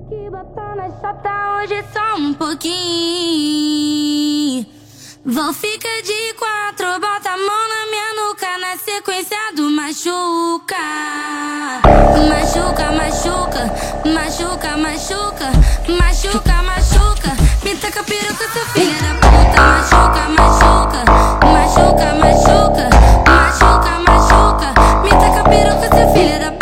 que botar na chata hoje só um pouquinho. Vou ficar de quatro, bota a mão na minha nuca, na sequência do machuca. Machuca, machuca, machuca, machuca, machuca, machuca. Me taca a peruca, seu filho da puta. Machuca, machuca, machuca, machuca, machuca, machuca. Me taca a peruca, seu filho da puta.